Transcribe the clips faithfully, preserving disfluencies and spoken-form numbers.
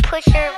Pusher.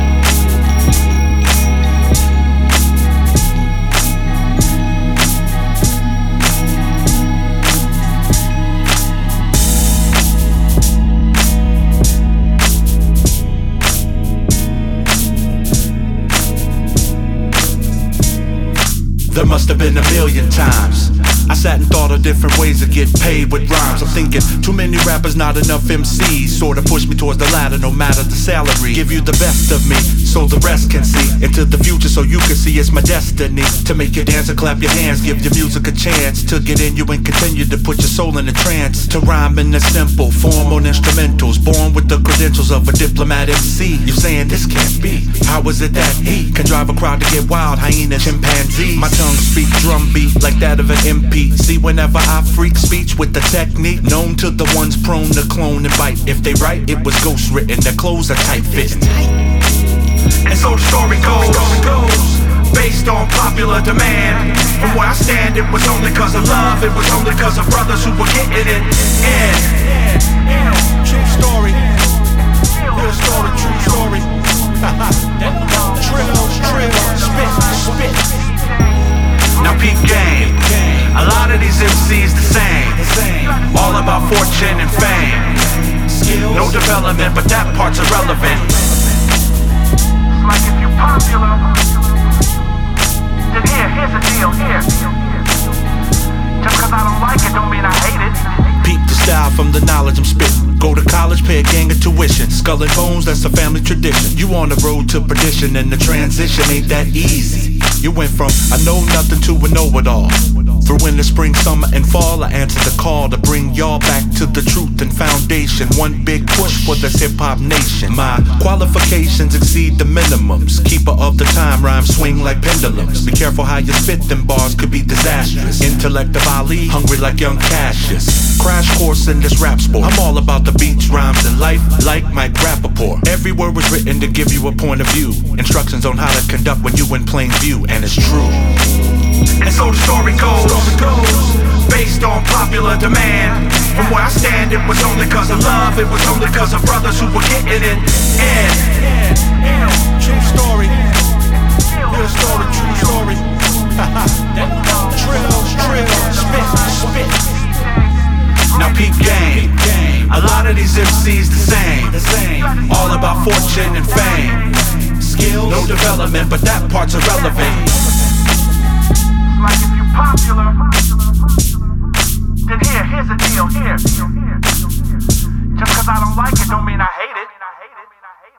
There must have been a million times I sat and thought of different ways to get paid with rhymes. I'm thinking, too many rappers, not enough M Cs. Sorta push me towards the ladder, no matter the salary. Give you the best of me, so the rest can see into the future, so you can see it's my destiny to make you dance and clap your hands. Give your music a chance to get in you and continue to put your soul in a trance. To rhyme in a simple form on instrumentals, born with the credentials of a diplomat M C. You're saying this can't be. How is it that he can drive a crowd to get wild, hyena, chimpanzee? My tongue speak drum beat like that of an M P. See, whenever I freak speech with the technique known to the ones prone to clone and bite. If they write, it was ghost written, their clothes are tight fitting. And so the story goes, based on popular demand. From where I stand, it was only cause of love, it was only cause of brothers who were getting it in. True story, real story, true story. Trill, trill, spit, spit. Now peep game, a lot of these M Cs the same, all about fortune and fame. No development, but that part's irrelevant. Like if you popular, then here, here's the deal, here. Just cause I don't like it don't mean I hate it. Peep the style from the knowledge I'm spitting. Go to college, pay a gang of tuition. Skull and bones, that's a family tradition. You on the road to perdition, and the transition ain't that easy. You went from I know nothing to a know-it-all. Through winter, spring, summer, and fall, I answered the call to bring y'all back to the truth and foundation. One big push for this hip-hop nation. My qualifications exceed the minimums. Keeper of the time, rhymes swing like pendulums. Be careful how you spit, them bars could be disastrous. Intellect of Ali, hungry like young Cassius. Crash course in this rap sport. I'm all about the beats, rhymes, and life, like Mike Rappaport. Every word was written to give you a point of view. Instructions on how to conduct when you in plain view, and it's true. And so the story goes, based on popular demand. From where I stand, it was only cause of love, it was only cause of brothers who were getting it in. True story, real story, true story. Trill, trill, spit, spit. Now peep game, a lot of these M Cs the same, all about fortune and fame. Skills, no development, but that part's irrelevant.